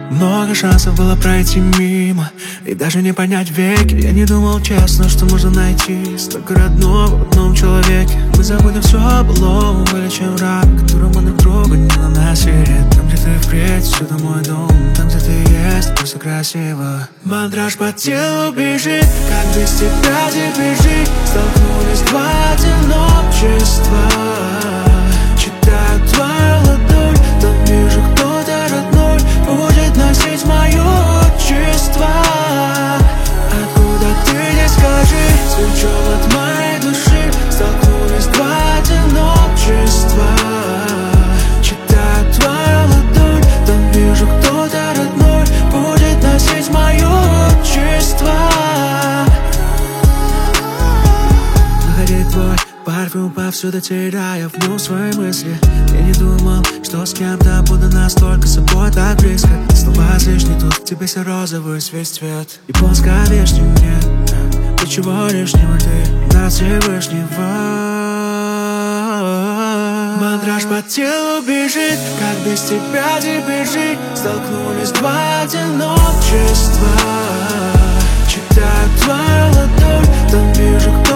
Много шансов было пройти мимо и даже не понять веки. Я не думал честно, что можно найти столько родного в одном человеке. Мы забудем все о былом, вылечим рак, который мы друг другу не наносили. Там, где ты впредь, всюду мой дом. Там, где ты есть, просто красиво. Мандраж по телу бежит, как без тебя теперь жить. Столкнулись два одиночества. Читаю твою ладонь, там вижу, кто-то родной будет носить мое отчество. Откуда ты, не скажи, свечом от моей души. Столкнулись два одиночества. Читаю твою ладонь, там вижу, кто-то родной будет носить мое отчество. Находить твой парфюм повсюду, теряя в нем свои мысли. Я не думал, что с кем-то буду настолько собой так близко. Слова излишни, тут в тебе все розовый весь цвет. И плоская вишня нет, ничего лишнего, ты до Всевышнего. Мандраж по телу бежит, как без тебя теперь жить. Столкнулись два одиночества. Читаю твою ладонь, там вижу,